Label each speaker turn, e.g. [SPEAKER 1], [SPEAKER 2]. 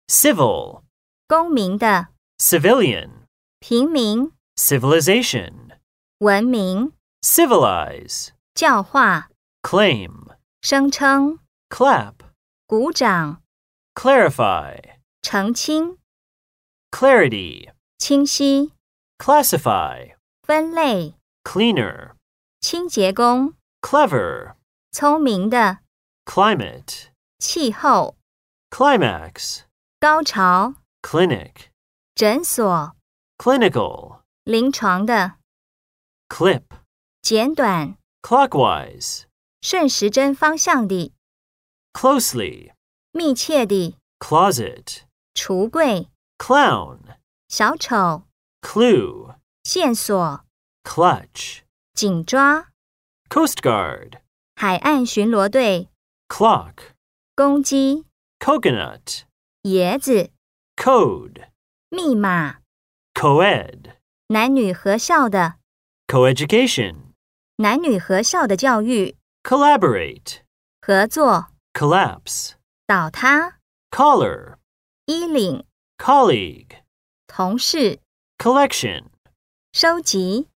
[SPEAKER 1] civil,
[SPEAKER 2] 公民的，
[SPEAKER 1] civilian,
[SPEAKER 2] 平民，
[SPEAKER 1] civilization,
[SPEAKER 2] 文明，
[SPEAKER 1] civilize,
[SPEAKER 2] 教化，
[SPEAKER 1] claim,
[SPEAKER 2] 声称，
[SPEAKER 1] clap,
[SPEAKER 2] 鼓掌，
[SPEAKER 1] clarify,
[SPEAKER 2] 澄清，
[SPEAKER 1] clarity,
[SPEAKER 2] 清晰，
[SPEAKER 1] classify,
[SPEAKER 2] 分类，
[SPEAKER 1] cleaner,
[SPEAKER 2] 清洁工，
[SPEAKER 1] clever,
[SPEAKER 2] 聪明的，
[SPEAKER 1] climate,
[SPEAKER 2] 气候，
[SPEAKER 1] climax,
[SPEAKER 2] 高潮，
[SPEAKER 1] clinic,
[SPEAKER 2] 诊所，
[SPEAKER 1] clinical,
[SPEAKER 2] 临床的，
[SPEAKER 1] clip,
[SPEAKER 2] 简短，
[SPEAKER 1] clockwise,
[SPEAKER 2] 顺时针方向的，
[SPEAKER 1] closely,
[SPEAKER 2] 密切的，
[SPEAKER 1] closet,
[SPEAKER 2] 橱柜，
[SPEAKER 1] clown,
[SPEAKER 2] 小丑，
[SPEAKER 1] clue,
[SPEAKER 2] 线索，
[SPEAKER 1] clutch,
[SPEAKER 2] 紧抓，
[SPEAKER 1] Coast Guard,
[SPEAKER 2] 海岸巡逻队，
[SPEAKER 1] clock,
[SPEAKER 2] 公鸡，
[SPEAKER 1] coconut,
[SPEAKER 2] 椰子，
[SPEAKER 1] code,
[SPEAKER 2] 密码，
[SPEAKER 1] coed,
[SPEAKER 2] 男女合校的，
[SPEAKER 1] coeducation,
[SPEAKER 2] 男女合校的教育，
[SPEAKER 1] collaborate,
[SPEAKER 2] 合作，
[SPEAKER 1] collapse,
[SPEAKER 2] 倒塌，
[SPEAKER 1] collar,
[SPEAKER 2] 衣领，
[SPEAKER 1] colleague,
[SPEAKER 2] 同事，
[SPEAKER 1] collection.
[SPEAKER 2] 收集。